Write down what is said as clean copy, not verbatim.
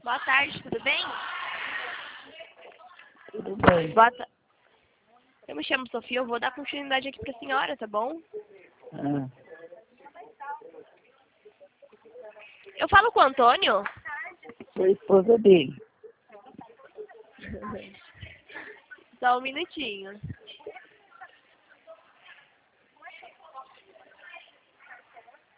Boa tarde, tudo bem? Tudo bem. Eu me chamo Sofia, eu vou dar continuidade aqui pra senhora, tá bom? Ah, Eu falo com o Antônio? sou a esposa dele. Só um minutinho.